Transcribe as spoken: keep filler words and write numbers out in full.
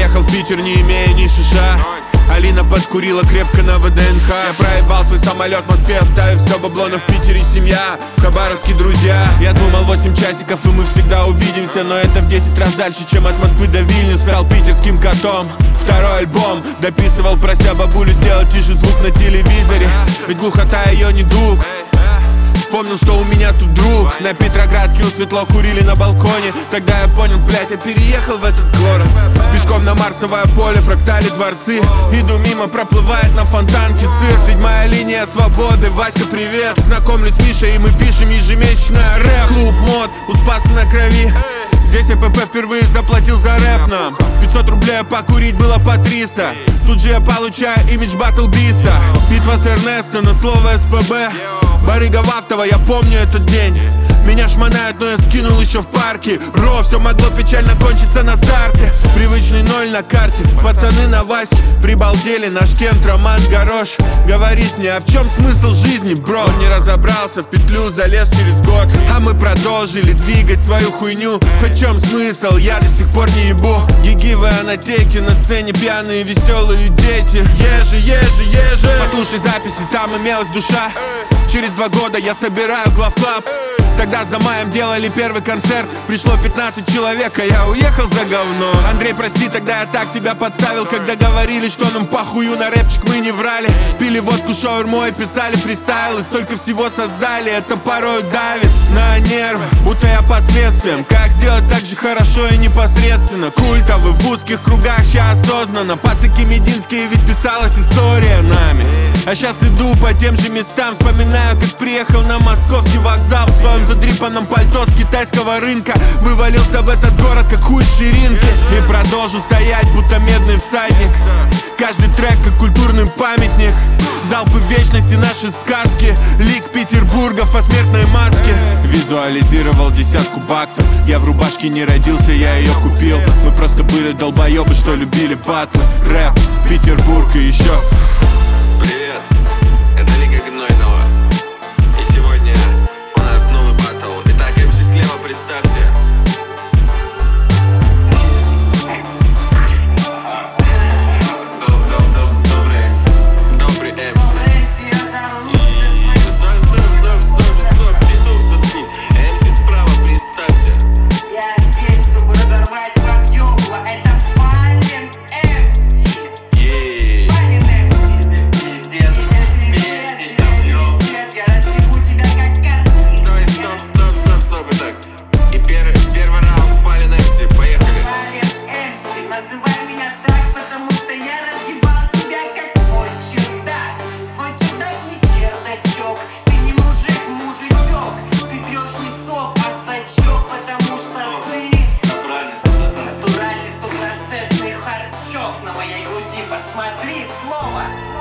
Приехал в Питер, не имея ни шиша. Алина подкурила крепко на ВДНХ. Я проебал свой самолет в Москве, оставив все бабло, но в Питере семья, в Хабаровске друзья. Я думал восемь часиков и мы всегда увидимся, но это в десять раз дальше, чем от Москвы до Вильнюса. Стал питерским котом, второй альбом дописывал, прося бабулю сделать тише звук на телевизоре. Ведь глухота ее недуг. Вспомнил, что у меня тут друг. На Петроградке у светло курили на балконе. Тогда я понял, блять, я переехал в этот город. Пешком на Марсовое поле, фрактали дворцы. Иду мимо, проплывает на фонтанке цирк. Седьмая линия свободы, Васька, привет. Знакомлюсь с Мишей, и мы пишем ежемесячное рэп. Клуб мод, у Спаса на крови. Здесь я ПП впервые заплатил за рэп нам. Пятьсот рублей, покурить было по триста. Тут же я получаю имидж батлбиста. Битва с Эрнесто на слово СПБ. Барыга Вахтова, я помню этот день. Меня шмонают, но я скинул еще в парке. Ро, все могло печально кончиться на старте. Привычный ноль на карте, пацаны на Ваське прибалдели, наш Кент, Роман Горош говорит мне, а в чем смысл жизни, бро? Он не разобрался, в петлю залез через год. А мы продолжили двигать свою хуйню. Хоть в чем смысл, я до сих пор не ебу. Гиги в анатеке, на сцене пьяные веселые дети. Ежи, ежи, ежи. Послушай записи, там имелась душа. Через два года я собираю главклаб. Тогда за маем делали первый концерт. Пришло пятнадцать человек, а я уехал за говно. Андрей, прости, тогда я так тебя подставил. Когда говорили, что нам похую на рэпчик, мы не врали. Пили водку шаурмой, писали фристайлы. Столько всего создали, это порой давит на нервы, будто я под следствием. Как сделать так же хорошо и непосредственно? Культовый в узких кругах, ща осознанно. Пацаки мединские, ведь писалась история нами. А сейчас иду по тем же местам, вспоминаю, как приехал на московский вокзал. В своем задрипанном пальто с китайского рынка вывалился в этот город, как хуй с ширинки. И продолжу стоять, будто медный всадник. Каждый трек, как культурный памятник. Залпы вечности, наши сказки. Лик Петербурга в посмертной маске. Визуализировал десятку баксов. Я в рубашке не родился, я ее купил. Мы просто были долбоебы, что любили батлы. Рэп, Петербург и еще. Привет, это Лига Гнойного. И сегодня у нас новый баттл. Итак, эм си слева, представься. Добрый эм си. Добрый эм си. Стоп, стоп, стоп, стоп, стоп, петух заткни. эм си справа, представься. Я здесь, чтобы разорвать вам ёбла. Это Фален эм си. Ей. Фален эм си. Пиздец, Пиздец, пиздец, я разбегу тебя как картинку. Стой, стоп, стоп, стоп, стоп. Итак, и первый, первый раунд Фален эм си, поехали. Фален эм си, называй меня так, потому что я разъебал тебя как твой чердак. Твой чердак не чердачок, ты не мужик, мужичок. Ты пьешь не сок, а сачок, потому что ты натуральный стопроцентный харчок. На моей груди посмотри слово.